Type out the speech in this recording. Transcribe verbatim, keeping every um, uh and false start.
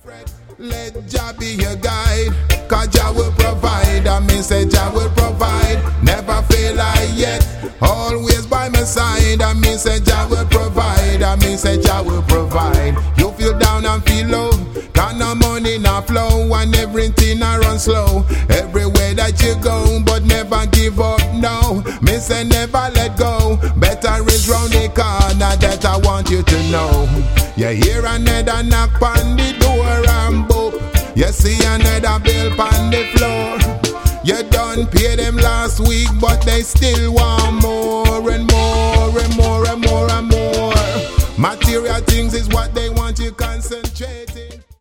Let Jah be your guide, cause Jah will provide. I mean say Jah will provide. Never fail I yet, always by my side. I mean say Jah will provide. I mean say Jah will provide. You feel down and feel low, got no money no flow, and everything I run slow. Everywhere that you go, but never give up, no. Me say never let go. Better is round the corner, that I want you to know. You hear another knock on the door and boop. You see another bill on the floor. You done pay them last week, but they still want more.